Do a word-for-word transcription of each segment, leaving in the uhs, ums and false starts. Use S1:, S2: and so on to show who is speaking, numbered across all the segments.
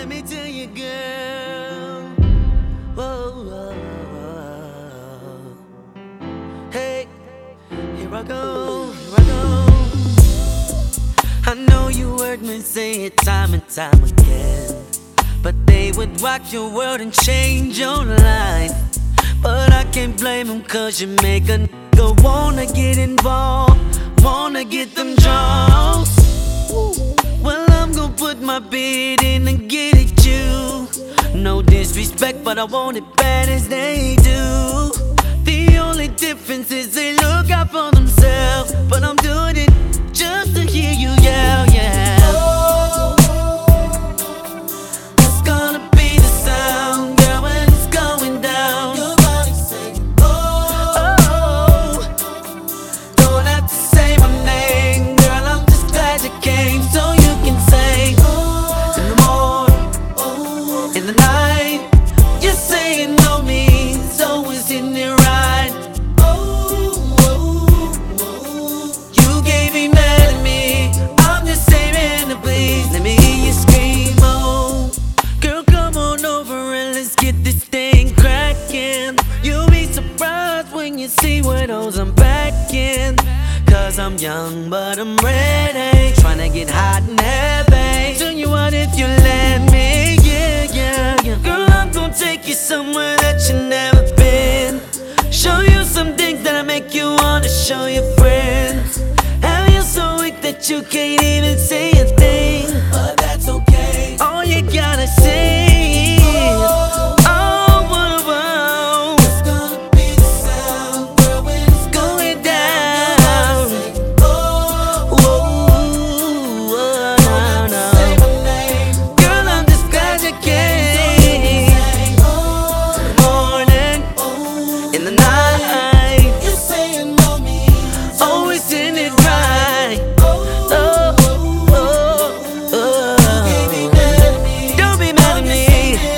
S1: let me tell you, girl. Whoa, whoa, whoa. Hey, here I go, here I go. I know you heard me say it time and time again, but they would rock your world and change your life. But I can't blame them, cause you make a nigga wanna get involved, wanna get them draws. Well, I'm gonna put my bid in and get at you. No disrespect, but I want it bad as they do. The only difference is they look out for themselves, but I'm doing it just to hear you yell, yeah. It's gonna be the sound, girl, when it's going down. Your body saying, oh, oh. Don't have to say my name, girl, I'm just glad you came, so you can say, oh, in the morning, oh, in the night. You're saying no means, so it's in it right. Oh, oh, oh. You gave me mad at me, I'm just saying to please let me hear you scream, oh. Girl, come on over and let's get this thing crackin'. You'll be surprised when you see what hoes I'm packing. Cause I'm young but I'm ready, tryna get hot and heavy. Tell you what, if you let me, yeah, yeah, yeah. Girl, I'm gonna take you somewhere that you never been. Show you some things that'll make you wanna show your friends. Have you so weak that you can't even say a thing, but that's okay. All you gotta say is, oh, whoa, whoa. It's gonna be the sound, girl, when it's going down. Oh, whoa, whoa, no, no. Girl, I'm just glad you came. Morning, in the night. You're saying no means, always in it right. Oh, oh, oh, oh. Don't be mad at me.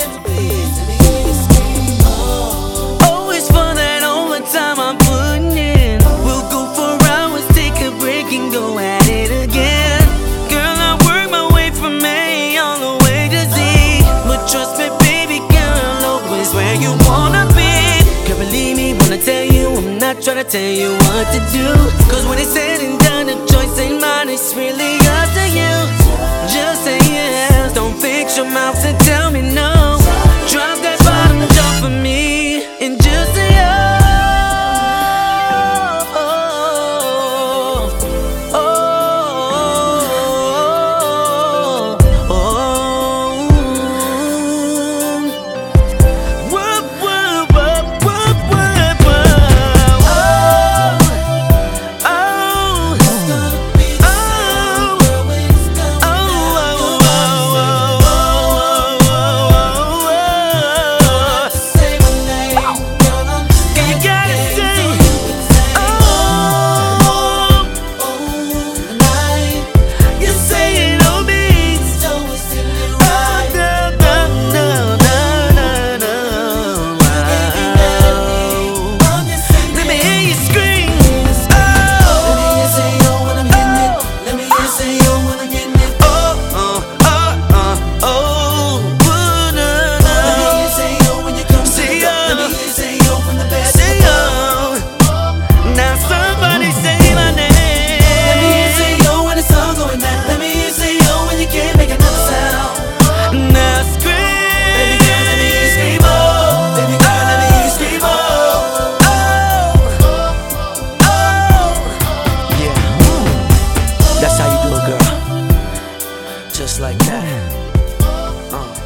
S1: Always for that overtime I'm putting in. We'll go for hours, take a break and go at it again. Girl, I work my way from A all the way to Z, but trust me, baby girl, always where you wanna be. Girl, believe me when I tell you, I'm not trying to tell you what to do. Cause when it's said and done, the choice ain't mine, it's really up to you. Just say yes, don't fix your mouth and tell me no. Drop that bottom down for me and just say oh, oh, oh, oh, oh. Whoa, whoa, whoa, whoa, whoa, whoa. Oh, oh. It's gonna be the sound, girl, when it's going down. Your body saying, oh, oh, oh, oh. You gotta say, oh, you're saying no means, oh, no, no, no, no, no, no. Let me hear you scream, oh, let me hear you say, oh, when I'm getting it. Let me hear you say, oh, when I'm getting it. Oh, oh, oh, oh, oh, no, no. Let me hear you say, oh, when you come to the door. Let me hear you say, oh, from the bed to the door. Now somebody say my name. Let me hear you say, oh, when it's all going down. Let me hear you say, oh, when you can't make another sound. Now scream, baby girl, let me hear you scream, oh. Baby girl, let me hear you scream, oh. Oh, oh, yeah. That's how you do it, girl. Just like that. Uh.